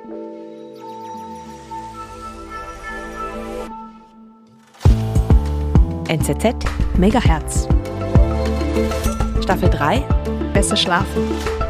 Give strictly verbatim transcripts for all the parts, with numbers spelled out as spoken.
N Z Z Megahertz. Staffel drei. Besser schlafen.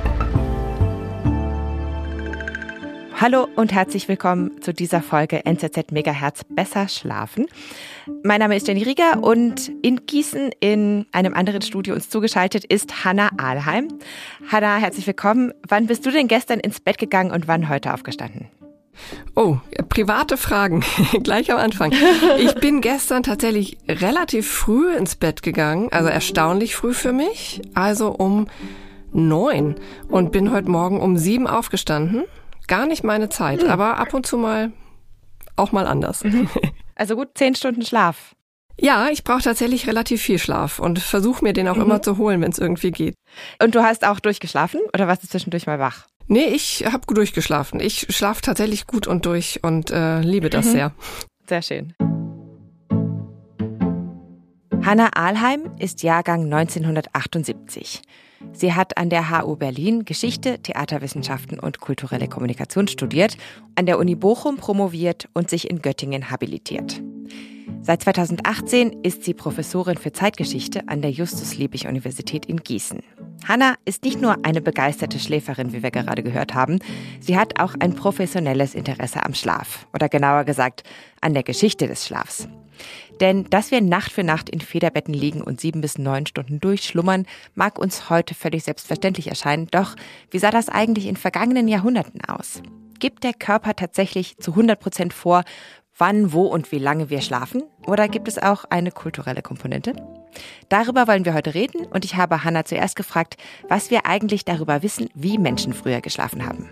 Hallo und herzlich willkommen zu dieser Folge N Z Z Megahertz Besser schlafen. Mein Name ist Jenny Rieger und in Gießen in einem anderen Studio uns zugeschaltet ist Hannah Ahlheim. Hannah, herzlich willkommen. Wann bist du denn gestern ins Bett gegangen und wann heute aufgestanden? Oh, private Fragen, gleich am Anfang. Ich bin gestern tatsächlich relativ früh ins Bett gegangen, also erstaunlich früh für mich, also um neun und bin heute Morgen um sieben aufgestanden. Gar nicht meine Zeit, hm. aber ab und zu mal auch mal anders. Also gut zehn Stunden Schlaf. Ja, ich brauche tatsächlich relativ viel Schlaf und versuche mir den auch mhm. immer zu holen, wenn es irgendwie geht. Und du hast auch durchgeschlafen oder warst du zwischendurch mal wach? Nee, ich habe gut durchgeschlafen. Ich schlafe tatsächlich gut und durch und äh, liebe das mhm. sehr. Sehr schön. Hannah Ahlheim ist Jahrgang neunzehnhundertachtundsiebzig. Sie hat an der H U Berlin Geschichte, Theaterwissenschaften und kulturelle Kommunikation studiert, an der Uni Bochum promoviert und sich in Göttingen habilitiert. Seit zweitausendachtzehn ist sie Professorin für Zeitgeschichte an der Justus-Liebig-Universität in Gießen. Hannah ist nicht nur eine begeisterte Schläferin, wie wir gerade gehört haben, sie hat auch ein professionelles Interesse am Schlaf. Oder genauer gesagt, an der Geschichte des Schlafs. Denn dass wir Nacht für Nacht in Federbetten liegen und sieben bis neun Stunden durchschlummern, mag uns heute völlig selbstverständlich erscheinen. Doch wie sah das eigentlich in vergangenen Jahrhunderten aus? Gibt der Körper tatsächlich zu hundert Prozent vor, wann, wo und wie lange wir schlafen? Oder gibt es auch eine kulturelle Komponente? Darüber wollen wir heute reden und ich habe Hannah zuerst gefragt, was wir eigentlich darüber wissen, wie Menschen früher geschlafen haben.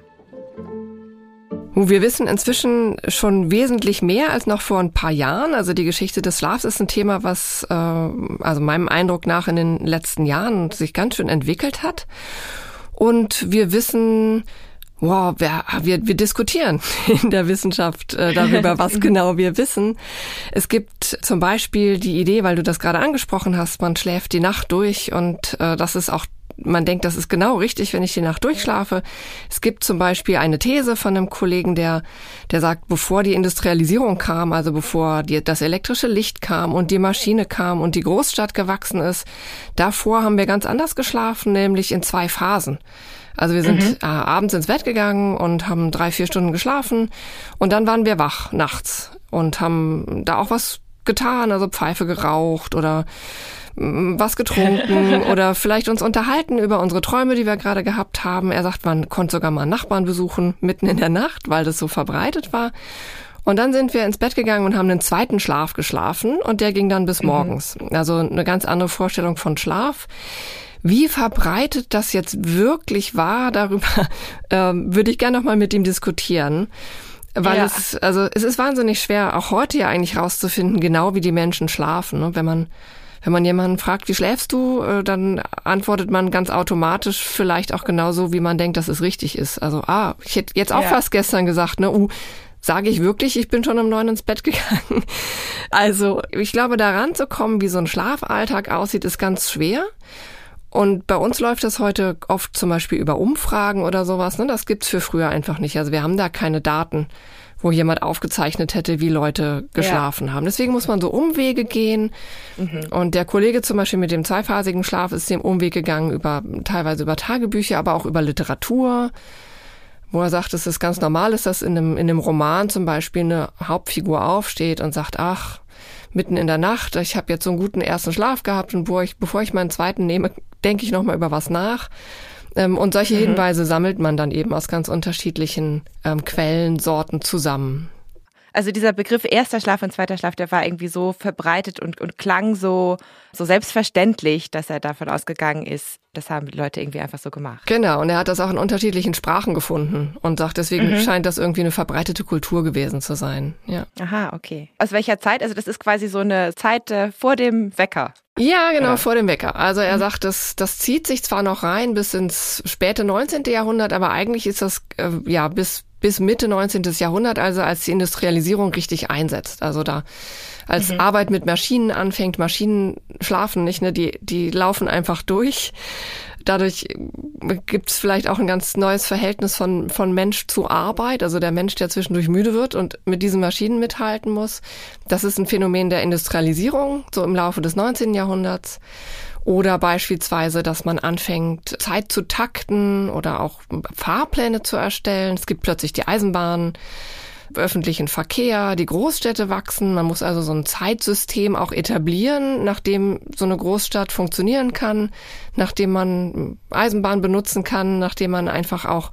Wir wissen inzwischen schon wesentlich mehr als noch vor ein paar Jahren. Also die Geschichte des Schlafs ist ein Thema, was äh, also meinem Eindruck nach in den letzten Jahren sich ganz schön entwickelt hat. Und wir wissen, wow, wir, wir, wir diskutieren in der Wissenschaft äh, darüber, was genau wir wissen. Es gibt zum Beispiel die Idee, weil du das gerade angesprochen hast, man schläft die Nacht durch und äh, das ist auch man denkt, das ist genau richtig, wenn ich die Nacht durchschlafe. Es gibt zum Beispiel eine These von einem Kollegen, der der sagt, bevor die Industrialisierung kam, also bevor die, das elektrische Licht kam und die Maschine kam und die Großstadt gewachsen ist, davor haben wir ganz anders geschlafen, nämlich in zwei Phasen. Also wir sind mhm. äh, abends ins Bett gegangen und haben drei, vier Stunden geschlafen und dann waren wir wach nachts und haben da auch was getan, also Pfeife geraucht oder was getrunken oder vielleicht uns unterhalten über unsere Träume, die wir gerade gehabt haben. Er sagt, man konnte sogar mal einen Nachbarn besuchen, mitten in der Nacht, weil das so verbreitet war. Und dann sind wir ins Bett gegangen und haben einen zweiten Schlaf geschlafen und der ging dann bis morgens. Mhm. Also eine ganz andere Vorstellung von Schlaf. Wie verbreitet das jetzt wirklich war, darüber äh, würde ich gerne noch mal mit ihm diskutieren. Weil ja. es, also es ist wahnsinnig schwer, auch heute ja eigentlich rauszufinden, genau wie die Menschen schlafen. Ne? Wenn man Wenn man jemanden fragt, wie schläfst du, dann antwortet man ganz automatisch vielleicht auch genauso, wie man denkt, dass es richtig ist. Also, ah, ich hätte jetzt auch ja. fast gestern gesagt, ne, uh, sage ich wirklich, ich bin schon um neun ins Bett gegangen. Also, ich glaube, da ranzukommen, wie so ein Schlafalltag aussieht, ist ganz schwer. Und bei uns läuft das heute oft zum Beispiel über Umfragen oder sowas, ne, das gibt's für früher einfach nicht. Also, wir haben da keine Daten, wo jemand aufgezeichnet hätte, wie Leute geschlafen ja. haben. Deswegen muss man so Umwege gehen. Mhm. Und der Kollege zum Beispiel mit dem zweiphasigen Schlaf ist dem Umweg gegangen, über teilweise über Tagebücher, aber auch über Literatur, wo er sagt, es ist ganz normal ist, dass in einem, in einem Roman zum Beispiel eine Hauptfigur aufsteht und sagt, ach, mitten in der Nacht, ich habe jetzt so einen guten ersten Schlaf gehabt und bevor ich, bevor ich meinen zweiten nehme, denke ich nochmal über was nach. Und solche mhm. Hinweise sammelt man dann eben aus ganz unterschiedlichen ähm, Quellensorten zusammen. Also dieser Begriff erster Schlaf und zweiter Schlaf, der war irgendwie so verbreitet und, und klang so, so selbstverständlich, dass er davon ausgegangen ist, das haben die Leute irgendwie einfach so gemacht. Genau, und er hat das auch in unterschiedlichen Sprachen gefunden und sagt, deswegen mhm. scheint das irgendwie eine verbreitete Kultur gewesen zu sein. Ja. Aha, okay. Aus welcher Zeit? Also das ist quasi so eine Zeit äh, vor dem Wecker. Ja, genau, Oder? vor dem Wecker. Also er sagt, das, das zieht sich zwar noch rein bis ins späte neunzehnte Jahrhundert, aber eigentlich ist das äh, ja bis bis Mitte neunzehnten Jahrhundert, also als die Industrialisierung richtig einsetzt. Also da als mhm. Arbeit mit Maschinen anfängt, Maschinen schlafen nicht, ne, die die laufen einfach durch. Dadurch gibt es vielleicht auch ein ganz neues Verhältnis von, von Mensch zu Arbeit. Also der Mensch, der zwischendurch müde wird und mit diesen Maschinen mithalten muss. Das ist ein Phänomen der Industrialisierung, so im Laufe des neunzehnten Jahrhunderts. Oder beispielsweise, dass man anfängt, Zeit zu takten oder auch Fahrpläne zu erstellen. Es gibt plötzlich die Eisenbahn, öffentlichen Verkehr, die Großstädte wachsen. Man muss also so ein Zeitsystem auch etablieren, nachdem so eine Großstadt funktionieren kann, nachdem man Eisenbahn benutzen kann, nachdem man einfach auch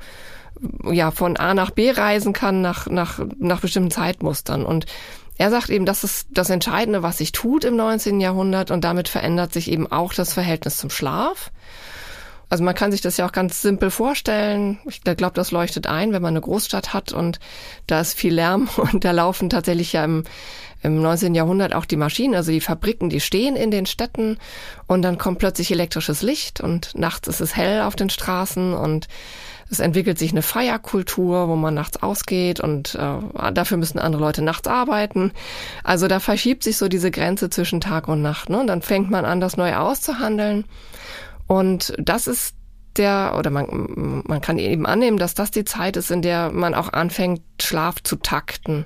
ja von A nach B reisen kann nach nach nach bestimmten Zeitmustern. Und er sagt eben, das ist das Entscheidende, was sich tut im neunzehnten Jahrhundert, und damit verändert sich eben auch das Verhältnis zum Schlaf. Also man kann sich das ja auch ganz simpel vorstellen. Ich glaube, das leuchtet ein, wenn man eine Großstadt hat und da ist viel Lärm und da laufen tatsächlich ja im, im neunzehnten Jahrhundert auch die Maschinen, also die Fabriken, die stehen in den Städten und dann kommt plötzlich elektrisches Licht und nachts ist es hell auf den Straßen und es entwickelt sich eine Feierkultur, wo man nachts ausgeht und äh, dafür müssen andere Leute nachts arbeiten. Also da verschiebt sich so diese Grenze zwischen Tag und Nacht, ne? Und dann fängt man an, das neu auszuhandeln. Und das ist der, oder man, man kann eben annehmen, dass das die Zeit ist, in der man auch anfängt, Schlaf zu takten.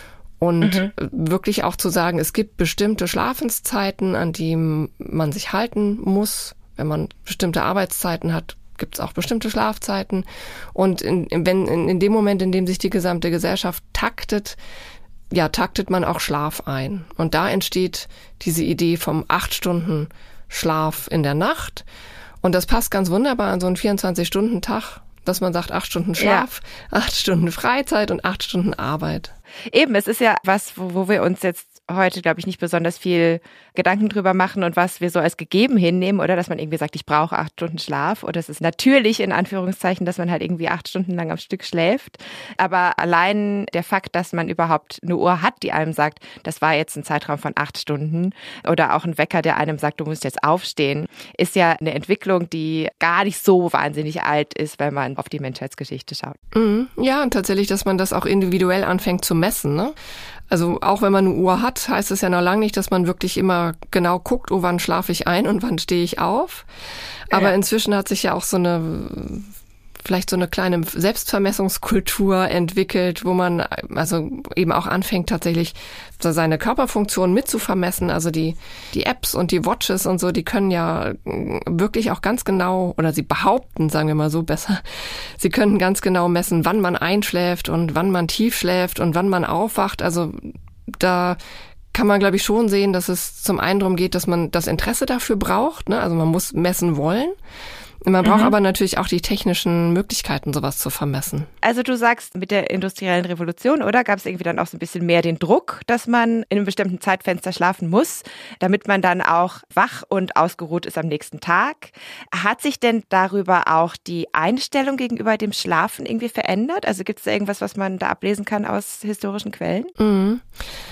Und mhm. wirklich auch zu sagen, es gibt bestimmte Schlafenszeiten, an die man sich halten muss. Wenn man bestimmte Arbeitszeiten hat, gibt es auch bestimmte Schlafzeiten. Und in, wenn, in, in dem Moment, in dem sich die gesamte Gesellschaft taktet, ja, taktet man auch Schlaf ein. Und da entsteht diese Idee vom acht Stunden Schlaf in der Nacht. Und das passt ganz wunderbar an so einen vierundzwanzig-Stunden-Tag, dass man sagt, acht Stunden Schlaf, ja. acht Stunden Freizeit und acht Stunden Arbeit. Eben, es ist ja was, wo, wo wir uns jetzt heute, glaube ich, nicht besonders viel Gedanken drüber machen und was wir so als gegeben hinnehmen, oder dass man irgendwie sagt, ich brauche acht Stunden Schlaf, oder es ist natürlich in Anführungszeichen, dass man halt irgendwie acht Stunden lang am Stück schläft. Aber allein der Fakt, dass man überhaupt eine Uhr hat, die einem sagt, das war jetzt ein Zeitraum von acht Stunden, oder auch ein Wecker, der einem sagt, du musst jetzt aufstehen, ist ja eine Entwicklung, die gar nicht so wahnsinnig alt ist, wenn man auf die Menschheitsgeschichte schaut. Mhm. Ja, und tatsächlich, dass man das auch individuell anfängt zu messen, ne? Also auch wenn man eine Uhr hat, heißt es ja noch lange nicht, dass man wirklich immer genau guckt, oh, wann schlafe ich ein und wann stehe ich auf. Aber ja. Inzwischen hat sich ja auch so eine, vielleicht so eine kleine Selbstvermessungskultur entwickelt, wo man also eben auch anfängt, tatsächlich so seine Körperfunktion mit zu vermessen. Also die, die Apps und die Watches und so, die können ja wirklich auch ganz genau, oder sie behaupten, sagen wir mal so besser, sie können ganz genau messen, wann man einschläft und wann man tief schläft und wann man aufwacht. Also da kann man, glaube ich, schon sehen, dass es zum einen darum geht, dass man das Interesse dafür braucht, ne? Also man muss messen wollen. Man braucht mhm. aber natürlich auch die technischen Möglichkeiten, sowas zu vermessen. Also du sagst, mit der industriellen Revolution, oder? Gab es irgendwie dann auch so ein bisschen mehr den Druck, dass man in einem bestimmten Zeitfenster schlafen muss, damit man dann auch wach und ausgeruht ist am nächsten Tag. Hat sich denn darüber auch die Einstellung gegenüber dem Schlafen irgendwie verändert? Also gibt es da irgendwas, was man da ablesen kann aus historischen Quellen? Mhm.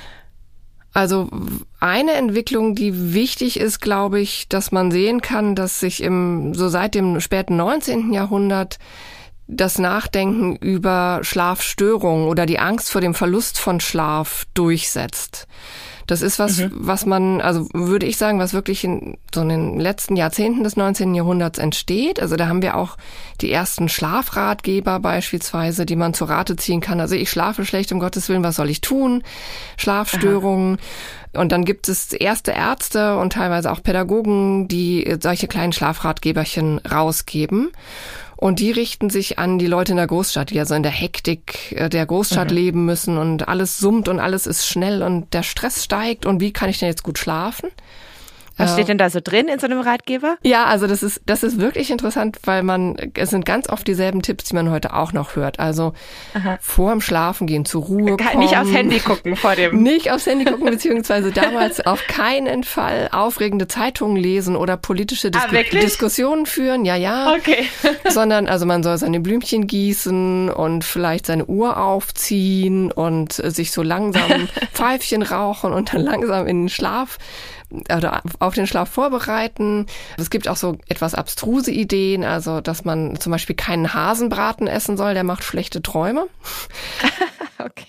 Also eine Entwicklung, die wichtig ist, glaube ich, dass man sehen kann, dass sich im so seit dem späten neunzehnten Jahrhundert das Nachdenken über Schlafstörungen oder die Angst vor dem Verlust von Schlaf durchsetzt. Das ist was, mhm. was man, also würde ich sagen, was wirklich in so in den letzten Jahrzehnten des neunzehnten Jahrhunderts entsteht. Also da haben wir auch die ersten Schlafratgeber beispielsweise, die man zur Rate ziehen kann. Also ich schlafe schlecht, um Gottes Willen, was soll ich tun? Schlafstörungen. Aha. Und dann gibt es erste Ärzte und teilweise auch Pädagogen, die solche kleinen Schlafratgeberchen rausgeben. Und die richten sich an die Leute in der Großstadt, die also in der Hektik der Großstadt mhm. leben müssen und alles summt und alles ist schnell und der Stress steigt. Und wie kann ich denn jetzt gut schlafen? Was steht denn da so drin in so einem Ratgeber? Ja, also das ist das ist wirklich interessant, weil man es sind ganz oft dieselben Tipps, die man heute auch noch hört. Also Aha. vor dem Schlafen gehen, zur Ruhe kommen. Nicht aufs Handy gucken vor dem. Nicht aufs Handy gucken, beziehungsweise damals auf keinen Fall aufregende Zeitungen lesen oder politische Dis- ah, Diskussionen führen. Ja, ja. Okay. Sondern also man soll seine Blümchen gießen und vielleicht seine Uhr aufziehen und sich so langsam Pfeifchen rauchen und dann langsam in den Schlaf oder auf den Schlaf vorbereiten. Es gibt auch so etwas abstruse Ideen, also dass man zum Beispiel keinen Hasenbraten essen soll, der macht schlechte Träume. Okay.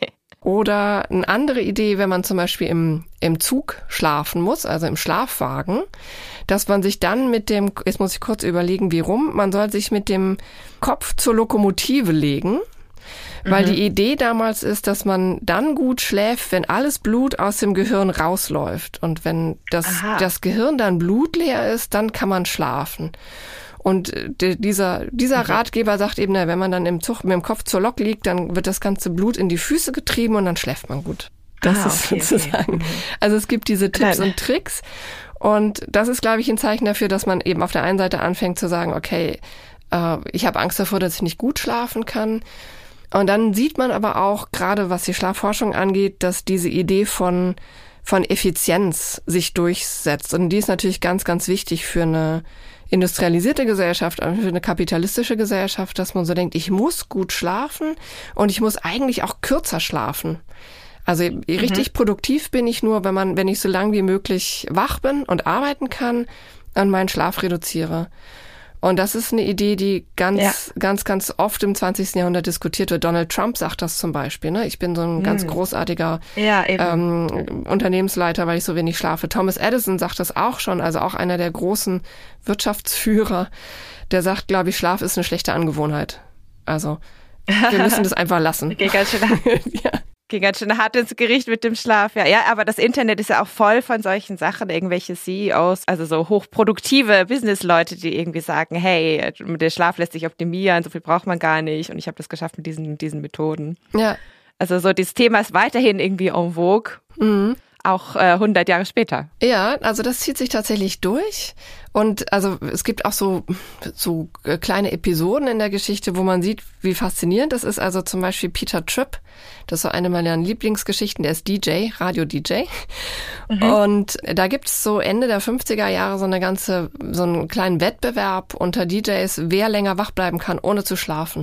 Oder eine andere Idee, wenn man zum Beispiel im, im Zug schlafen muss, also im Schlafwagen, dass man sich dann mit dem, jetzt muss ich kurz überlegen, wie rum, man soll sich mit dem Kopf zur Lokomotive legen, weil mhm. die Idee damals ist, dass man dann gut schläft, wenn alles Blut aus dem Gehirn rausläuft. Und wenn das, das Gehirn dann blutleer ist, dann kann man schlafen. Und dieser, dieser mhm. Ratgeber sagt eben, na, wenn man dann im Zug mit dem Kopf zur Lok liegt, dann wird das ganze Blut in die Füße getrieben und dann schläft man gut. Das ah, ist okay, sozusagen. Okay. Also es gibt diese Tipps Nein. und Tricks. Und das ist, glaube ich, ein Zeichen dafür, dass man eben auf der einen Seite anfängt zu sagen, okay, äh, ich habe Angst davor, dass ich nicht gut schlafen kann. Und dann sieht man aber auch, gerade was die Schlafforschung angeht, dass diese Idee von, von Effizienz sich durchsetzt. Und die ist natürlich ganz, ganz wichtig für eine industrialisierte Gesellschaft, für eine kapitalistische Gesellschaft, dass man so denkt, ich muss gut schlafen und ich muss eigentlich auch kürzer schlafen. Also richtig mhm. produktiv bin ich nur, wenn man, wenn ich so lang wie möglich wach bin und arbeiten kann und meinen Schlaf reduziere. Und das ist eine Idee, die ganz, ja. ganz, ganz oft im zwanzigsten Jahrhundert diskutiert wird. Donald Trump sagt das zum Beispiel. Ne? Ich bin so ein hm. ganz großartiger ja, ähm, Unternehmensleiter, weil ich so wenig schlafe. Thomas Edison sagt das auch schon, also auch einer der großen Wirtschaftsführer. Der sagt, glaube ich, Schlaf ist eine schlechte Angewohnheit. Also wir müssen das einfach lassen. Okay, ganz schön ja. Ging ganz schön hart ins Gericht mit dem Schlaf. Ja, ja, aber das Internet ist ja auch voll von solchen Sachen. Irgendwelche C E Os, also so hochproduktive Businessleute, die irgendwie sagen, hey, der Schlaf lässt sich optimieren, so viel braucht man gar nicht. Und ich habe das geschafft mit diesen, diesen Methoden. Ja. Also so dieses Thema ist weiterhin irgendwie en vogue. Mhm. Auch äh, hundert Jahre später. Ja, also das zieht sich tatsächlich durch. Und also es gibt auch so, so kleine Episoden in der Geschichte, wo man sieht, wie faszinierend das ist. Also zum Beispiel Peter Tripp, das ist so eine meiner Lieblingsgeschichten, der ist D J, Radio-D J. Mhm. Und da gibt's so Ende der fünfziger Jahre so eine ganze, so einen kleinen Wettbewerb unter D Js, wer länger wach bleiben kann, ohne zu schlafen.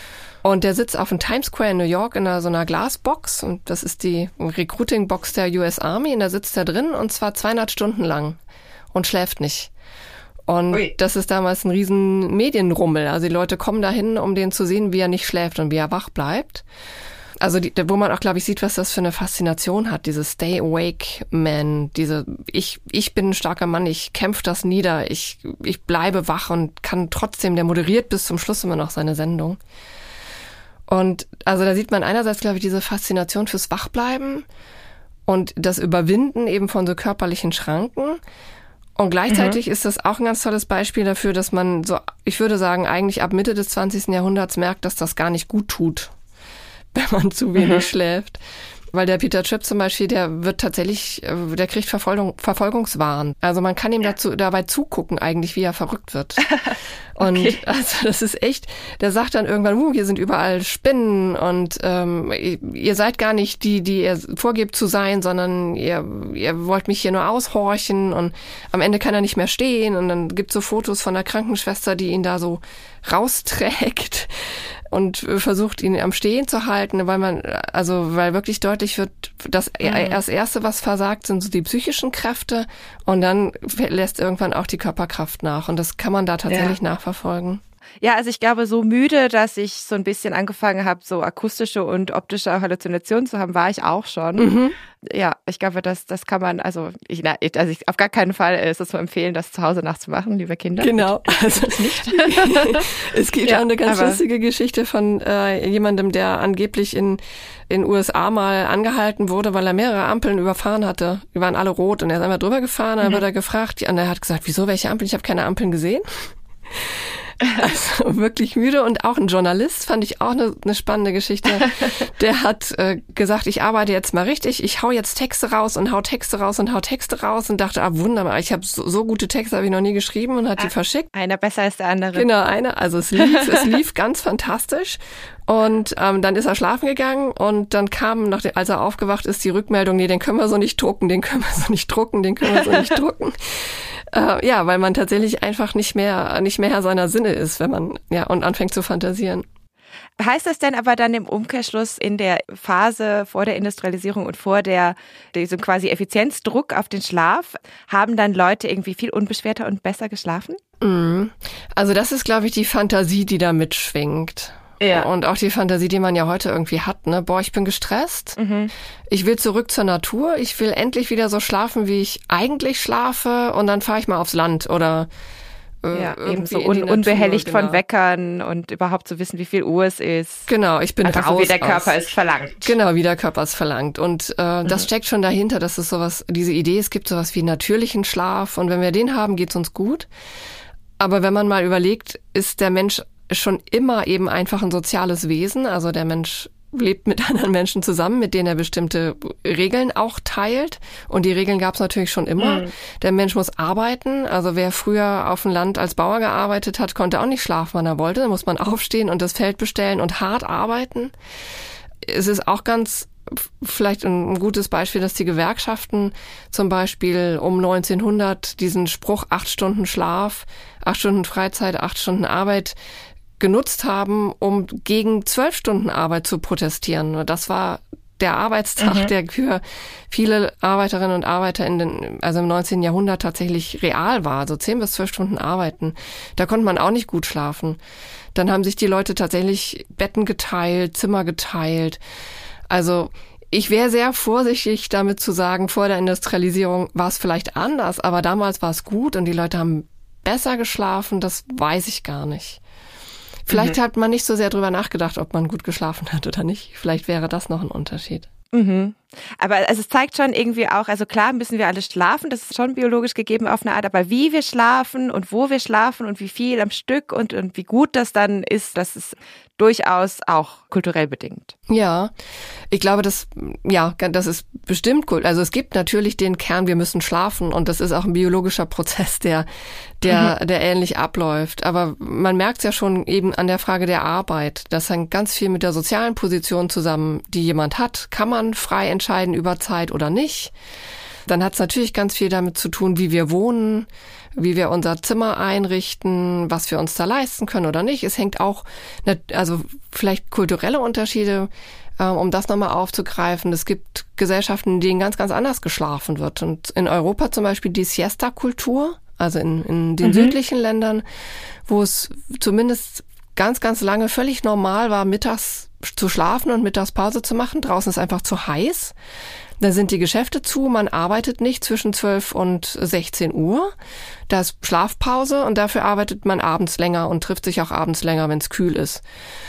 Und der sitzt auf dem Times Square in New York in einer, so einer Glasbox und das ist die Recruiting-Box der U S Army und da sitzt er drin und zwar zweihundert Stunden lang und schläft nicht. Und Ui. Das ist damals ein riesen Medienrummel. Also die Leute kommen dahin, um den zu sehen, wie er nicht schläft und wie er wach bleibt. Also die, wo man auch, glaube ich, sieht, was das für eine Faszination hat, diese Stay Awake Man, diese ich ich bin ein starker Mann, ich kämpfe das nieder, ich ich bleibe wach und kann trotzdem, der moderiert bis zum Schluss immer noch seine Sendung. Und also da sieht man einerseits, glaube ich, diese Faszination fürs Wachbleiben und das Überwinden eben von so körperlichen Schranken. Und gleichzeitig mhm. ist das auch ein ganz tolles Beispiel dafür, dass man so, ich würde sagen, eigentlich ab Mitte des zwanzigsten Jahrhunderts merkt, dass das gar nicht gut tut, wenn man zu wenig mhm. schläft. Weil der Peter Tripp zum Beispiel, der wird tatsächlich, der kriegt Verfolgung, Verfolgungswahn. Also man kann ihm dazu, dabei zugucken eigentlich, wie er verrückt wird. Und okay. also das ist echt, der sagt dann irgendwann, uh, hier sind überall Spinnen und ähm, ihr seid gar nicht die, die ihr vorgebt zu sein, sondern ihr, ihr wollt mich hier nur aushorchen und am Ende kann er nicht mehr stehen und dann gibt's so Fotos von der Krankenschwester, die ihn da so rausträgt und versucht, ihn am Stehen zu halten, weil man, also, weil wirklich deutlich wird, dass mhm. das Erste, was versagt, sind so die psychischen Kräfte und dann lässt irgendwann auch die Körperkraft nach und das kann man da tatsächlich ja. nachverfolgen. Ja, also ich glaube, so müde, dass ich so ein bisschen angefangen habe, so akustische und optische Halluzinationen zu haben, war ich auch schon. Mhm. Ja, ich glaube, das, das kann man, also ich, na, also ich, auf gar keinen Fall ist es zu empfehlen, das zu Hause nachts zu machen, liebe Kinder. Genau. Also nicht. Es gibt ja, auch eine ganz lustige Geschichte von äh, jemandem, der angeblich in in U S A mal angehalten wurde, weil er mehrere Ampeln überfahren hatte. Die waren alle rot und er ist einmal drüber gefahren, dann mhm. wird er gefragt und er hat gesagt, wieso, welche Ampeln? Ich habe keine Ampeln gesehen. Also wirklich müde und auch ein Journalist, fand ich auch eine, eine spannende Geschichte. Der hat äh, gesagt, ich arbeite jetzt mal richtig, ich hau jetzt Texte raus und hau Texte raus und hau Texte raus und dachte, ah wunderbar, ich habe so, so gute Texte habe ich noch nie geschrieben und hat ah, die verschickt. Einer besser als der andere. Genau, einer. Also es lief, es lief ganz fantastisch. Und ähm, dann ist er schlafen gegangen und dann kam, nach dem, als er aufgewacht ist, die Rückmeldung, nee, den können wir so nicht drucken, den können wir so nicht drucken, den können wir so nicht drucken. Äh, ja, weil man tatsächlich einfach nicht mehr nicht mehr Herr seiner Sinne ist, wenn man ja und anfängt zu fantasieren. Heißt das denn aber dann im Umkehrschluss in der Phase vor der Industrialisierung und vor der diesem quasi Effizienzdruck auf den Schlaf, haben dann Leute irgendwie viel unbeschwerter und besser geschlafen? Also das ist, glaube ich, die Fantasie, die da mitschwingt. Ja. Und auch die Fantasie, die man ja heute irgendwie hat, ne? Boah, ich bin gestresst. Mhm. Ich will zurück zur Natur. Ich will endlich wieder so schlafen, wie ich eigentlich schlafe. Und dann fahre ich mal aufs Land oder äh, ja, irgendwie eben so un- Natur, unbehelligt genau. von Weckern und überhaupt zu wissen, wie viel Uhr es ist. Genau, ich bin einfach raus so, wie der Körper aus. es verlangt. Genau, wie der Körper es verlangt. Und äh, das mhm. steckt schon dahinter, dass es sowas, diese Idee, es gibt sowas wie natürlichen Schlaf. Und wenn wir den haben, geht's uns gut. Aber wenn man mal überlegt, ist der Mensch schon immer eben einfach ein soziales Wesen. Also der Mensch lebt mit anderen Menschen zusammen, mit denen er bestimmte Regeln auch teilt. Und die Regeln gab es natürlich schon immer. Mhm. Der Mensch muss arbeiten. Also wer früher auf dem Land als Bauer gearbeitet hat, konnte auch nicht schlafen, wann er wollte. Da muss man aufstehen und das Feld bestellen und hart arbeiten. Es ist auch ganz vielleicht ein gutes Beispiel, dass die Gewerkschaften zum Beispiel um neunzehnhundert diesen Spruch acht Stunden Schlaf, acht Stunden Freizeit, acht Stunden Arbeit genutzt haben, um gegen zwölf Stunden Arbeit zu protestieren. Das war der Arbeitstag, mhm. der für viele Arbeiterinnen und Arbeiter in den, also im neunzehnten Jahrhundert tatsächlich real war. Also zehn bis zwölf Stunden arbeiten. Da konnte man auch nicht gut schlafen. Dann haben sich die Leute tatsächlich Betten geteilt, Zimmer geteilt. Also ich wäre sehr vorsichtig damit zu sagen, vor der Industrialisierung war es vielleicht anders, aber damals war es gut und die Leute haben besser geschlafen, das weiß ich gar nicht. Vielleicht mhm. hat man nicht so sehr drüber nachgedacht, ob man gut geschlafen hat oder nicht. Vielleicht wäre das noch ein Unterschied. Mhm. Aber also es zeigt schon irgendwie auch, also klar müssen wir alle schlafen, das ist schon biologisch gegeben auf eine Art, aber wie wir schlafen und wo wir schlafen und wie viel am Stück und, und wie gut das dann ist, das ist durchaus auch kulturell bedingt. Ja, ich glaube, das, ja, das ist bestimmt cool. Also es gibt natürlich den Kern, wir müssen schlafen und das ist auch ein biologischer Prozess, der, der, mhm. der ähnlich abläuft. Aber man merkt es ja schon eben an der Frage der Arbeit. Das hängt ganz viel mit der sozialen Position zusammen, die jemand hat. Kann man frei entscheiden über Zeit oder nicht? Dann hat es natürlich ganz viel damit zu tun, wie wir wohnen, wie wir unser Zimmer einrichten, was wir uns da leisten können oder nicht. Es hängt auch, also vielleicht kulturelle Unterschiede, um das nochmal aufzugreifen. Es gibt Gesellschaften, in denen ganz, ganz anders geschlafen wird. Und in Europa zum Beispiel die Siesta-Kultur, also in, in den mhm. südlichen Ländern, wo es zumindest ganz, ganz lange völlig normal war, mittags zu schlafen und Mittagspause zu machen. Draußen ist einfach zu heiß. Dann sind die Geschäfte zu, man arbeitet nicht zwischen zwölf und sechzehn Uhr. Da ist Schlafpause und dafür arbeitet man abends länger und trifft sich auch abends länger, wenn es kühl ist.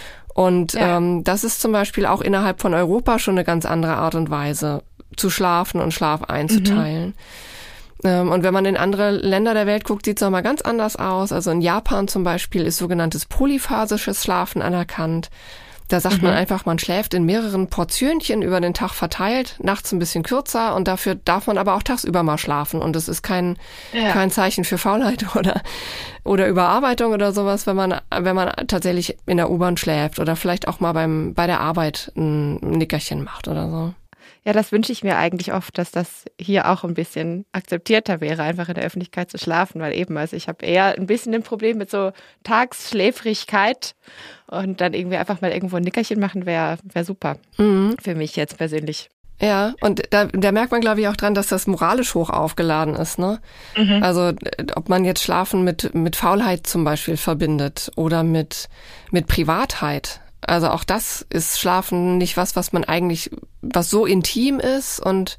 Und ja. ähm, das ist zum Beispiel auch innerhalb von Europa schon eine ganz andere Art und Weise, zu schlafen und Schlaf einzuteilen. Mhm. Ähm, und wenn man in andere Länder der Welt guckt, sieht es nochmal ganz anders aus. Also in Japan zum Beispiel ist sogenanntes polyphasisches Schlafen anerkannt. Da sagt mhm. man einfach, man schläft in mehreren Portionchen über den Tag verteilt, nachts ein bisschen kürzer und dafür darf man aber auch tagsüber mal schlafen. Und das ist kein, ja. kein Zeichen für Faulheit oder, oder Überarbeitung oder sowas, wenn man, wenn man tatsächlich in der U-Bahn schläft oder vielleicht auch mal beim, bei der Arbeit ein Nickerchen macht oder so. Ja, das wünsche ich mir eigentlich oft, dass das hier auch ein bisschen akzeptierter wäre, einfach in der Öffentlichkeit zu schlafen, weil eben, also ich habe eher ein bisschen ein Problem mit so Tagsschläfrigkeit und dann irgendwie einfach mal irgendwo ein Nickerchen machen wäre wär super mhm. für mich jetzt persönlich. Ja, und da, da merkt man, glaube ich, auch dran, dass das moralisch hoch aufgeladen ist, ne? Mhm. Also ob man jetzt Schlafen mit mit Faulheit zum Beispiel verbindet oder mit mit Privatheit. Also auch das ist Schlafen nicht was, was man eigentlich, was so intim ist und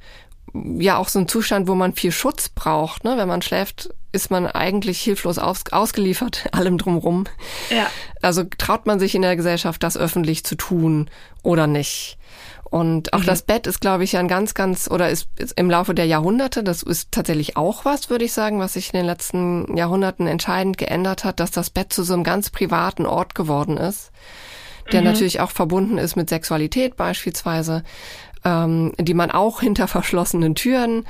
ja auch so ein Zustand, wo man viel Schutz braucht. Ne? Wenn man schläft, ist man eigentlich hilflos aus, ausgeliefert, allem drumrum. Ja. Also traut man sich in der Gesellschaft, das öffentlich zu tun oder nicht. Und auch mhm. das Bett ist, glaube ich, ja ein ganz, ganz, oder ist, ist im Laufe der Jahrhunderte, das ist tatsächlich auch was, würde ich sagen, was sich in den letzten Jahrhunderten entscheidend geändert hat, dass das Bett zu so einem ganz privaten Ort geworden ist, der mhm. natürlich auch verbunden ist mit Sexualität beispielsweise, ähm, die man auch hinter verschlossenen Türen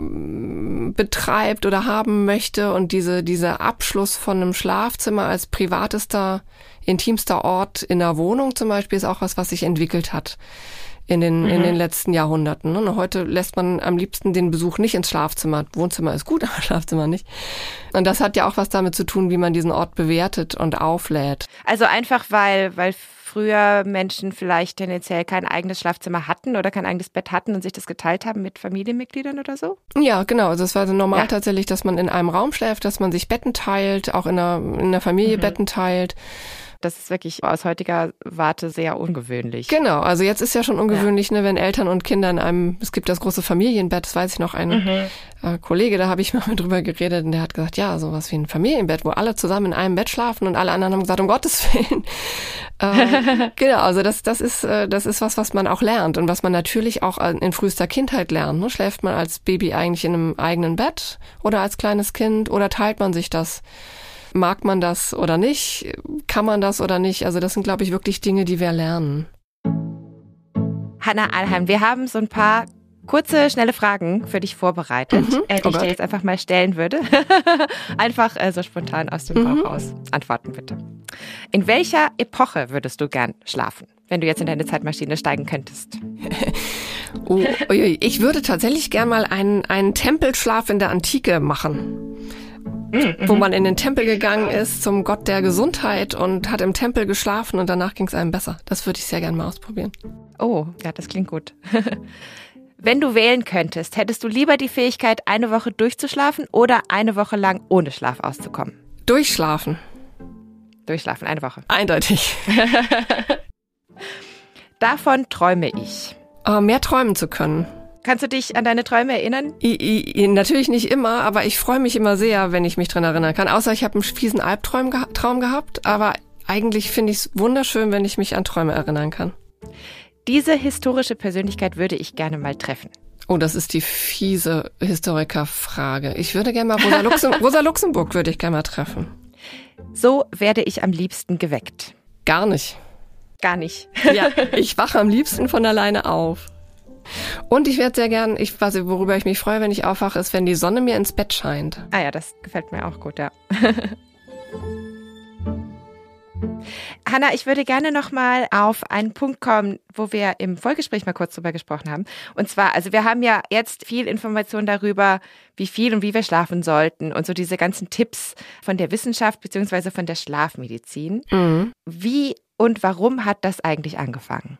m, betreibt oder haben möchte. Und diese dieser Abschluss von einem Schlafzimmer als privatester, intimster Ort in der Wohnung zum Beispiel ist auch was, was sich entwickelt hat in den mhm. in den letzten Jahrhunderten. Und heute lässt man am liebsten den Besuch nicht ins Schlafzimmer. Wohnzimmer ist gut, aber Schlafzimmer nicht. Und das hat ja auch was damit zu tun, wie man diesen Ort bewertet und auflädt. Also einfach, weil weil früher Menschen vielleicht tendenziell kein eigenes Schlafzimmer hatten oder kein eigenes Bett hatten und sich das geteilt haben mit Familienmitgliedern oder so? Ja, genau. Also es war so normal ja. tatsächlich, dass man in einem Raum schläft, dass man sich Betten teilt, auch in der, in der Familie mhm. Betten teilt. Das ist wirklich aus heutiger Warte sehr ungewöhnlich. Genau, also jetzt ist ja schon ungewöhnlich, ja. ne, wenn Eltern und Kinder in einem, es gibt das große Familienbett, das weiß ich noch, ein mhm. äh, Kollege, da habe ich mal mit drüber geredet und der hat gesagt, ja, sowas wie ein Familienbett, wo alle zusammen in einem Bett schlafen und alle anderen haben gesagt, um Gottes Willen. äh, genau, also das, das ist, äh, das ist was, was man auch lernt und was man natürlich auch in frühester Kindheit lernt. Ne? Schläft man als Baby eigentlich in einem eigenen Bett oder als kleines Kind oder teilt man sich das? Mag man das oder nicht? Kann man das oder nicht? Also das sind, glaube ich, wirklich Dinge, die wir lernen. Hannah Ahlheim, wir haben so ein paar kurze, schnelle Fragen für dich vorbereitet, mhm. äh, die oh ich dir jetzt einfach mal stellen würde. Einfach äh, so spontan aus dem Bauch mhm. raus. Antworten bitte. In welcher Epoche würdest du gern schlafen, wenn du jetzt in deine Zeitmaschine steigen könntest? oh, ich würde tatsächlich gern mal einen, einen Tempelschlaf in der Antike machen. Mhm. Wo man in den Tempel gegangen ist zum Gott der Gesundheit und hat im Tempel geschlafen und danach ging es einem besser. Das würde ich sehr gerne mal ausprobieren. Oh, ja, das klingt gut. Wenn du wählen könntest, hättest du lieber die Fähigkeit, eine Woche durchzuschlafen oder eine Woche lang ohne Schlaf auszukommen? Durchschlafen. Durchschlafen, eine Woche. Eindeutig. Davon träume ich. Oh, mehr träumen zu können. Kannst du dich an deine Träume erinnern? I, I, natürlich nicht immer, aber ich freue mich immer sehr, wenn ich mich dran erinnern kann. Außer ich habe einen fiesen Albtraum geha- Traum gehabt, aber eigentlich finde ich es wunderschön, wenn ich mich an Träume erinnern kann. Diese historische Persönlichkeit würde ich gerne mal treffen. Oh, das ist die fiese Historikerfrage. Ich würde gerne mal Rosa, Luxem- Rosa Luxemburg würde ich gerne mal treffen. So werde ich am liebsten geweckt. Gar nicht. Gar nicht. Ja, ich wache am liebsten von alleine auf. Und ich werde sehr gern, ich weiß nicht, worüber ich mich freue, wenn ich aufwache, ist, wenn die Sonne mir ins Bett scheint. Ah ja, das gefällt mir auch gut, ja. Hannah, ich würde gerne noch mal auf einen Punkt kommen, wo wir im Vorgespräch mal kurz drüber gesprochen haben. Und zwar, also wir haben ja jetzt viel Information darüber, wie viel und wie wir schlafen sollten und so diese ganzen Tipps von der Wissenschaft beziehungsweise von der Schlafmedizin. Mhm. Wie und warum hat das eigentlich angefangen?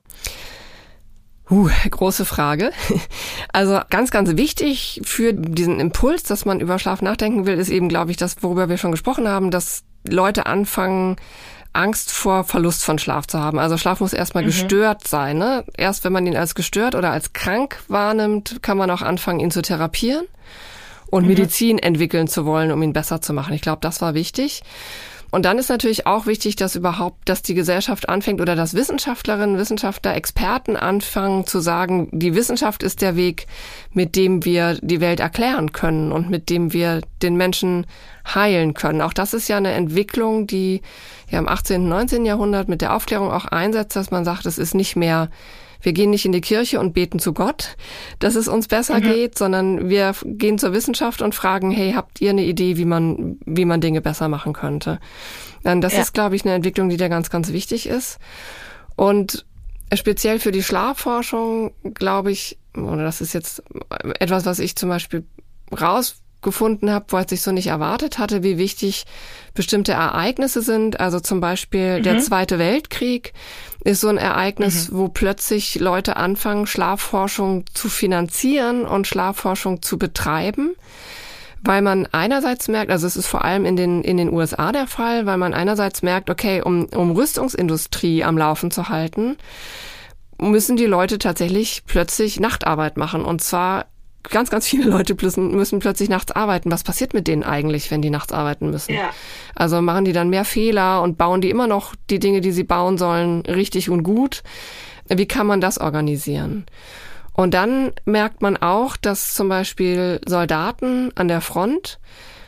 Uh, große Frage. Also ganz, ganz wichtig für diesen Impuls, dass man über Schlaf nachdenken will, ist eben, glaube ich, das, worüber wir schon gesprochen haben, dass Leute anfangen, Angst vor Verlust von Schlaf zu haben. Also Schlaf muss erstmal mhm. gestört sein. Ne? Erst wenn man ihn als gestört oder als krank wahrnimmt, kann man auch anfangen, ihn zu therapieren und mhm. Medizin entwickeln zu wollen, um ihn besser zu machen. Ich glaube, das war wichtig. Und dann ist natürlich auch wichtig, dass überhaupt, dass die Gesellschaft anfängt oder dass Wissenschaftlerinnen, Wissenschaftler, Experten anfangen zu sagen, die Wissenschaft ist der Weg, mit dem wir die Welt erklären können und mit dem wir den Menschen heilen können. Auch das ist ja eine Entwicklung, die ja im achtzehnten, neunzehnten Jahrhundert mit der Aufklärung auch einsetzt, dass man sagt, es ist nicht mehr, wir gehen nicht in die Kirche und beten zu Gott, dass es uns besser mhm. geht, sondern wir gehen zur Wissenschaft und fragen, hey, habt ihr eine Idee, wie man, wie man Dinge besser machen könnte? Das ja. ist, glaube ich, eine Entwicklung, die da ganz, ganz wichtig ist. Und speziell für die Schlafforschung, glaube ich, oder das ist jetzt etwas, was ich zum Beispiel rausgefunden habe, wo ich so nicht erwartet hatte, wie wichtig bestimmte Ereignisse sind. Also zum Beispiel mhm. der Zweite Weltkrieg ist so ein Ereignis, mhm. wo plötzlich Leute anfangen, Schlafforschung zu finanzieren und Schlafforschung zu betreiben, weil man einerseits merkt, also es ist vor allem in den in den U S A der Fall, weil man einerseits merkt, okay, um um Rüstungsindustrie am Laufen zu halten, müssen die Leute tatsächlich plötzlich Nachtarbeit machen. Und zwar ganz, ganz viele Leute müssen, müssen plötzlich nachts arbeiten. Was passiert mit denen eigentlich, wenn die nachts arbeiten müssen? Ja. Also machen die dann mehr Fehler und bauen die immer noch die Dinge, die sie bauen sollen, richtig und gut? Wie kann man das organisieren? Und dann merkt man auch, dass zum Beispiel Soldaten an der Front,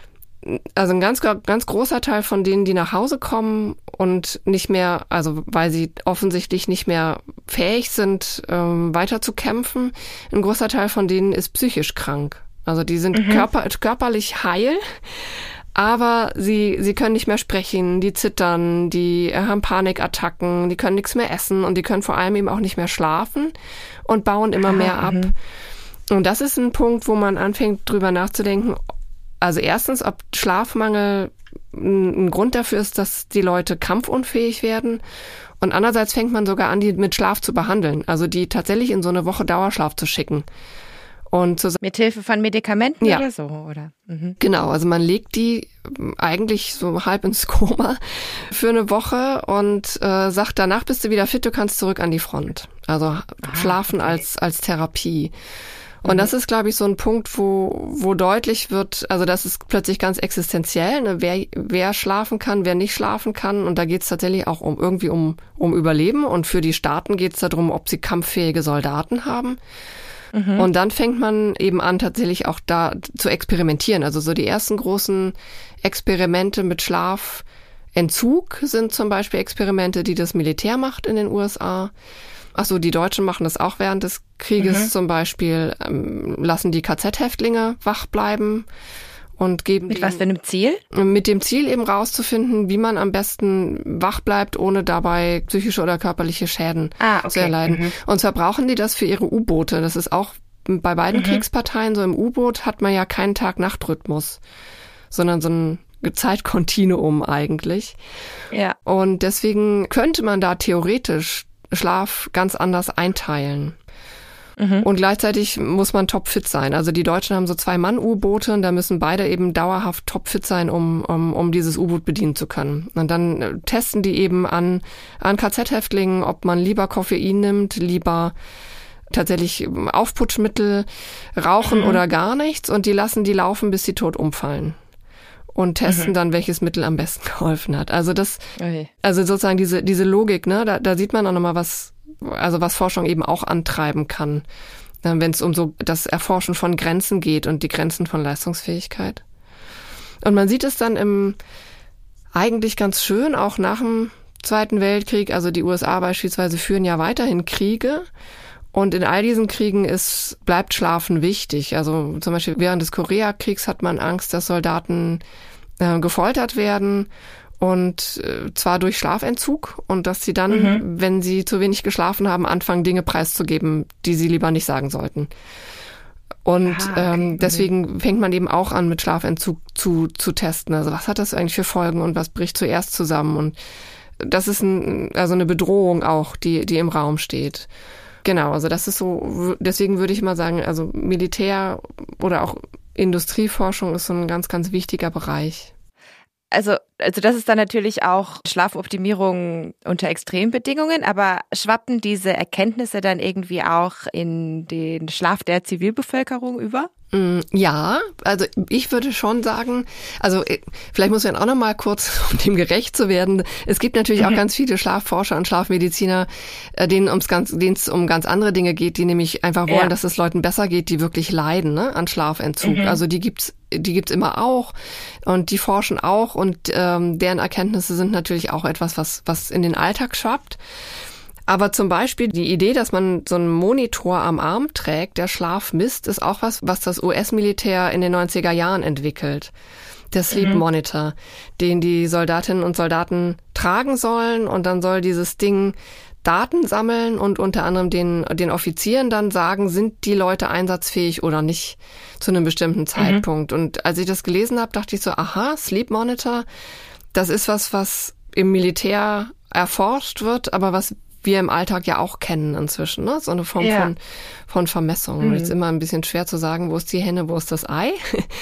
also ein ganz, ganz großer Teil von denen, die nach Hause kommen und nicht mehr, also weil sie offensichtlich nicht mehr fähig sind, ähm, weiter zu kämpfen, ein großer Teil von denen ist psychisch krank. Also die sind mhm. körper, körperlich heil, aber sie, sie können nicht mehr sprechen, die zittern, die haben Panikattacken, die können nichts mehr essen und die können vor allem eben auch nicht mehr schlafen und bauen immer mehr ab. Mhm. Und das ist ein Punkt, wo man anfängt, drüber nachzudenken. Also erstens, ob Schlafmangel ein Grund dafür ist, dass die Leute kampfunfähig werden. Und andererseits fängt man sogar an, die mit Schlaf zu behandeln. Also die tatsächlich in so eine Woche Dauerschlaf zu schicken. Und zu, mit Hilfe von Medikamenten ja. oder so, oder? Mhm. Genau, also man legt die eigentlich so halb ins Koma für eine Woche und äh, sagt, danach bist du wieder fit, du kannst zurück an die Front. Also ah, Schlafen okay. als als Therapie. Und mhm. das ist, glaube ich, so ein Punkt, wo wo deutlich wird, also das ist plötzlich ganz existenziell, ne? wer wer schlafen kann, wer nicht schlafen kann. Und da geht es tatsächlich auch um irgendwie um um Überleben. Und für die Staaten geht es darum, ob sie kampffähige Soldaten haben. Mhm. Und dann fängt man eben an, tatsächlich auch da zu experimentieren. Also so die ersten großen Experimente mit Schlafentzug sind zum Beispiel Experimente, die das Militär macht in den U S A. Ach so, die Deutschen machen das auch während des Krieges mhm. zum Beispiel, ähm, lassen die K Z-Häftlinge wach bleiben und geben mit was für einem Ziel? Mit dem Ziel eben rauszufinden, wie man am besten wach bleibt, ohne dabei psychische oder körperliche Schäden ah, okay. zu erleiden. Mhm. Und zwar brauchen die das für ihre U-Boote. Das ist auch bei beiden mhm. Kriegsparteien so. Im U-Boot hat man ja keinen Tag-Nacht-Rhythmus, sondern so ein Zeitkontinuum eigentlich. Ja. Und deswegen könnte man da theoretisch Schlaf ganz anders einteilen. Mhm. Und gleichzeitig muss man topfit sein. Also die Deutschen haben so Zwei-Mann-U-Boote und da müssen beide eben dauerhaft topfit sein, um, um, um dieses U-Boot bedienen zu können. Und dann testen die eben an, an K Z-Häftlingen, ob man lieber Koffein nimmt, lieber tatsächlich Aufputschmittel, rauchen mhm. oder gar nichts. Und die lassen die laufen, bis sie tot umfallen. Und testen mhm. dann, welches Mittel am besten geholfen hat. Also das, okay. also sozusagen diese, diese Logik, ne, da, da sieht man auch nochmal was, also was Forschung eben auch antreiben kann, wenn es um so das Erforschen von Grenzen geht und die Grenzen von Leistungsfähigkeit. Und man sieht es dann im eigentlich ganz schön, auch nach dem Zweiten Weltkrieg, also die U S A beispielsweise führen ja weiterhin Kriege. Und in all diesen Kriegen ist, bleibt Schlafen wichtig. Also zum Beispiel während des Koreakriegs hat man Angst, dass Soldaten äh, gefoltert werden und äh, zwar durch Schlafentzug und dass sie dann, mhm. wenn sie zu wenig geschlafen haben, anfangen, Dinge preiszugeben, die sie lieber nicht sagen sollten. Und ah, okay. ähm, deswegen fängt man eben auch an, mit Schlafentzug zu, zu testen. Also was hat das eigentlich für Folgen und was bricht zuerst zusammen? Und das ist ein, also eine Bedrohung auch, die, die im Raum steht. Genau, also das ist so, deswegen würde ich mal sagen, also Militär oder auch Industrieforschung ist so ein ganz, ganz wichtiger Bereich. Also, also das ist dann natürlich auch Schlafoptimierung unter Extrembedingungen, aber schwappen diese Erkenntnisse dann irgendwie auch in den Schlaf der Zivilbevölkerung über? Ja, also ich würde schon sagen, also vielleicht muss man auch noch mal kurz, um dem gerecht zu werden, es gibt natürlich auch ganz viele Schlafforscher und Schlafmediziner, denen ums ganz, denen es um ganz andere Dinge geht, die nämlich einfach wollen, ja. dass es Leuten besser geht, die wirklich leiden, ne, an Schlafentzug. Mhm. Also die gibt's, die gibt's immer auch und die forschen auch und ähm, deren Erkenntnisse sind natürlich auch etwas, was was in den Alltag schwappt. Aber zum Beispiel die Idee, dass man so einen Monitor am Arm trägt, der Schlaf misst, ist auch was, was das U S-Militär in den neunziger Jahren entwickelt. Der Sleep mhm. Monitor, den die Soldatinnen und Soldaten tragen sollen und dann soll dieses Ding Daten sammeln und unter anderem den, den Offizieren dann sagen, sind die Leute einsatzfähig oder nicht zu einem bestimmten Zeitpunkt. Mhm. Und als ich das gelesen habe, dachte ich so, aha, Sleep Monitor, das ist was, was im Militär erforscht wird, aber was wir im Alltag ja auch kennen inzwischen, ne? So eine Form ja. von, von Vermessung. Mhm. Ist immer ein bisschen schwer zu sagen, wo ist die Henne, wo ist das Ei.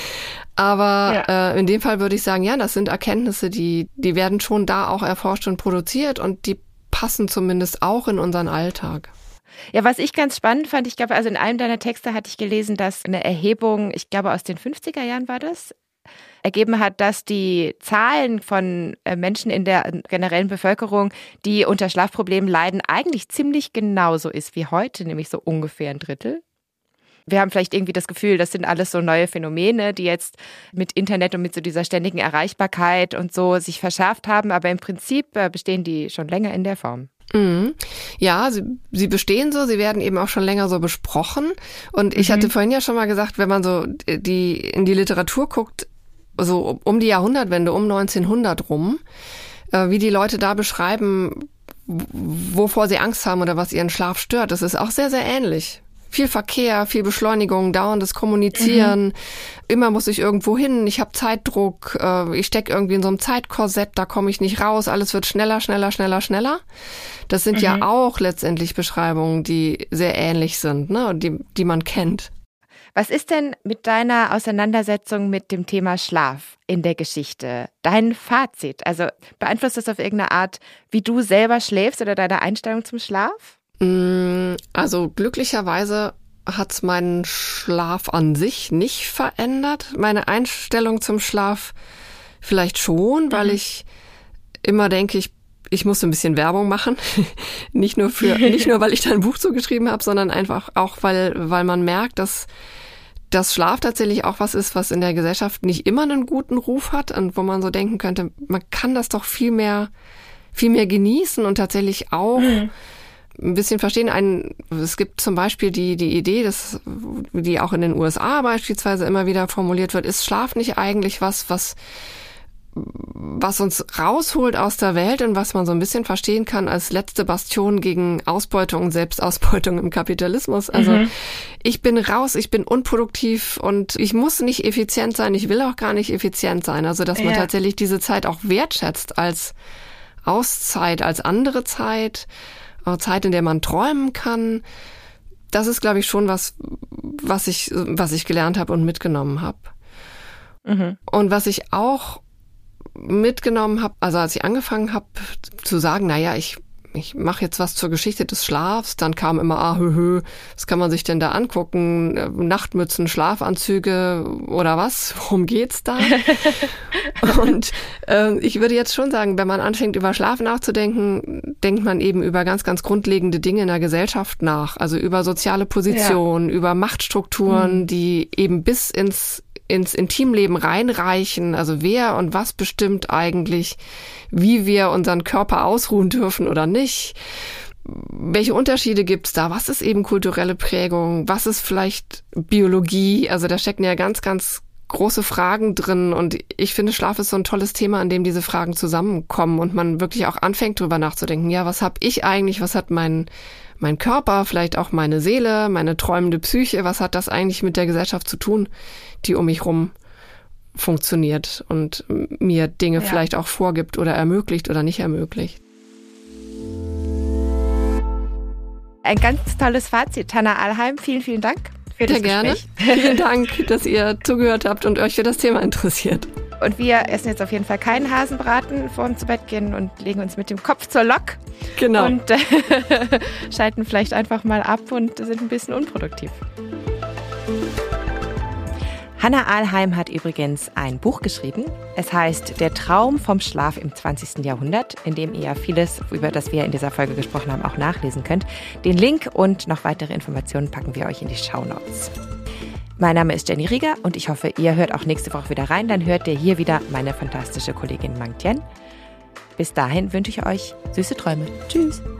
Aber ja. äh, in dem Fall würde ich sagen, ja, das sind Erkenntnisse, die, die werden schon da auch erforscht und produziert und die passen zumindest auch in unseren Alltag. Ja, was ich ganz spannend fand, ich glaube, also in einem deiner Texte hatte ich gelesen, dass eine Erhebung, ich glaube aus den fünfziger Jahren war das, ergeben hat, dass die Zahlen von Menschen in der generellen Bevölkerung, die unter Schlafproblemen leiden, eigentlich ziemlich genauso ist wie heute, nämlich so ungefähr ein Drittel. Wir haben vielleicht irgendwie das Gefühl, das sind alles so neue Phänomene, die jetzt mit Internet und mit so dieser ständigen Erreichbarkeit und so sich verschärft haben, aber im Prinzip bestehen die schon länger in der Form. Mhm. Ja, sie, sie bestehen so, sie werden eben auch schon länger so besprochen. Und ich mhm. hatte vorhin ja schon mal gesagt, wenn man so die in die Literatur guckt, so um die Jahrhundertwende, um neunzehnhundert rum, äh, wie die Leute da beschreiben, wovor sie Angst haben oder was ihren Schlaf stört, das ist auch sehr, sehr ähnlich. Viel Verkehr, viel Beschleunigung, dauerndes Kommunizieren, mhm. immer muss ich irgendwo hin, ich habe Zeitdruck, äh, ich stecke irgendwie in so einem Zeitkorsett, da komme ich nicht raus, alles wird schneller, schneller, schneller, schneller. Das sind mhm. ja auch letztendlich Beschreibungen, die sehr ähnlich sind, ne, die, die man kennt. Was ist denn mit deiner Auseinandersetzung mit dem Thema Schlaf in der Geschichte dein Fazit? Also beeinflusst das auf irgendeine Art, wie du selber schläfst oder deine Einstellung zum Schlaf? Also glücklicherweise hat es meinen Schlaf an sich nicht verändert. Meine Einstellung zum Schlaf vielleicht schon, weil mhm. ich immer denke, ich Ich musste ein bisschen Werbung machen, nicht nur für, nicht nur, weil ich da ein Buch zugeschrieben habe, sondern einfach auch, weil, weil man merkt, dass das Schlaf tatsächlich auch was ist, was in der Gesellschaft nicht immer einen guten Ruf hat und wo man so denken könnte, man kann das doch viel mehr, viel mehr genießen und tatsächlich auch mhm. ein bisschen verstehen. Ein, es gibt zum Beispiel die, die Idee, dass, die auch in den U S A beispielsweise immer wieder formuliert wird, ist Schlaf nicht eigentlich was, was was uns rausholt aus der Welt und was man so ein bisschen verstehen kann als letzte Bastion gegen Ausbeutung und Selbstausbeutung im Kapitalismus. Also mhm. ich bin raus, ich bin unproduktiv und ich muss nicht effizient sein, ich will auch gar nicht effizient sein. Also dass man ja. tatsächlich diese Zeit auch wertschätzt als Auszeit, als andere Zeit, Zeit, in der man träumen kann. Das ist, glaube ich, schon was, was ich, was ich gelernt habe und mitgenommen habe. Mhm. Und was ich auch mitgenommen habe, also als ich angefangen habe zu sagen, naja, ich ich mache jetzt was zur Geschichte des Schlafs, dann kam immer, ah, hö, hö, was kann man sich denn da angucken? Nachtmützen, Schlafanzüge oder was? Worum geht's da? Und äh, ich würde jetzt schon sagen, wenn man anfängt, über Schlaf nachzudenken, denkt man eben über ganz, ganz grundlegende Dinge in der Gesellschaft nach. Also über soziale Positionen, ja. über Machtstrukturen, mhm. die eben bis ins ins Intimleben reinreichen, also wer und was bestimmt eigentlich, wie wir unseren Körper ausruhen dürfen oder nicht. Welche Unterschiede gibt's da? Was ist eben kulturelle Prägung? Was ist vielleicht Biologie? Also da stecken ja ganz, ganz große Fragen drin und ich finde, Schlaf ist so ein tolles Thema, an dem diese Fragen zusammenkommen und man wirklich auch anfängt, drüber nachzudenken. Ja, was habe ich eigentlich? Was hat mein mein Körper, vielleicht auch meine Seele, meine träumende Psyche? Was hat das eigentlich mit der Gesellschaft zu tun, die um mich rum funktioniert und mir Dinge ja. vielleicht auch vorgibt oder ermöglicht oder nicht ermöglicht? Ein ganz tolles Fazit. Hanna Ahlheim, vielen, vielen Dank für das Sehr Gespräch. Gerne. Vielen Dank, dass ihr zugehört habt und euch für das Thema interessiert. Und wir essen jetzt auf jeden Fall keinen Hasenbraten vor dem zu Bett gehen und legen uns mit dem Kopf zur Lok. Genau. Und äh, schalten vielleicht einfach mal ab und sind ein bisschen unproduktiv. Hanna Ahlheim hat übrigens ein Buch geschrieben. Es heißt Der Traum vom Schlaf im zwanzigsten Jahrhundert, in dem ihr vieles, über das wir in dieser Folge gesprochen haben, auch nachlesen könnt. Den Link und noch weitere Informationen packen wir euch in die Shownotes. Mein Name ist Jenny Rieger und ich hoffe, ihr hört auch nächste Woche wieder rein. Dann hört ihr hier wieder meine fantastische Kollegin Mang Tien. Bis dahin wünsche ich euch süße Träume. Tschüss.